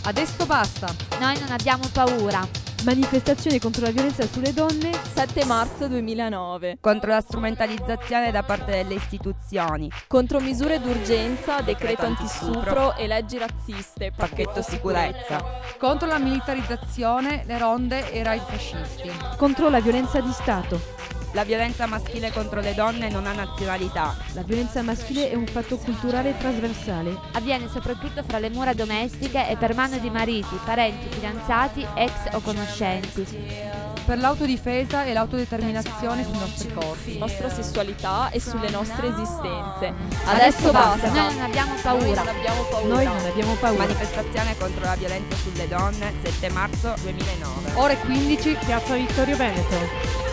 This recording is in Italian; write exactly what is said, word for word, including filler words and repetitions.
Adesso basta. Noi non abbiamo paura. Manifestazione contro la violenza sulle donne, sette marzo duemilanove. Contro la strumentalizzazione da parte delle istituzioni. Contro misure d'urgenza, decreto Decreto antistupro e leggi razziste. Pacchetto sicurezza. Contro la militarizzazione, le ronde e i raid fascisti. contro la violenza di Stato. La violenza maschile contro le donne non ha nazionalità. La violenza maschile è un fatto culturale trasversale. Avviene soprattutto fra le mura domestiche e per mano di mariti, parenti, fidanzati, ex o conoscenti. Per l'autodifesa e l'autodeterminazione sui nostri corpi. Sulla nostra sessualità e sulle nostre esistenze. Adesso Adesso basta, basta. noi non abbiamo Noi paura. non abbiamo paura. Noi non abbiamo paura. Manifestazione contro la violenza sulle donne, sette marzo duemilanove. Ore quindici, Piazza Vittorio Veneto.